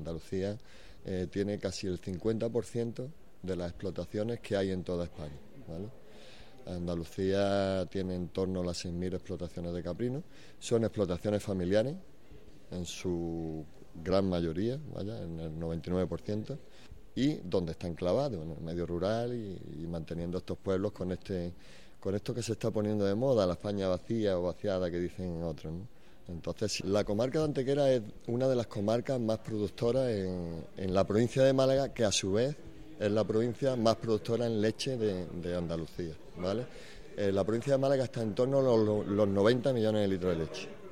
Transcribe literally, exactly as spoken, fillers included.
Andalucía eh, tiene casi el cincuenta por ciento de las explotaciones que hay en toda España, ¿vale? Andalucía tiene en torno a las seis mil explotaciones de caprinos. Son explotaciones familiares en su gran mayoría, vaya, en el noventa y nueve por ciento, y donde está enclavado, en el medio rural y, y manteniendo estos pueblos con este con esto que se está poniendo de moda, la España vacía o vaciada que dicen otros, ¿no? Entonces, la comarca de Antequera es una de las comarcas más productoras en, en la provincia de Málaga, que a su vez es la provincia más productora en leche de, de Andalucía, ¿vale? Eh, la provincia de Málaga está en torno a los, los noventa millones de litros de leche.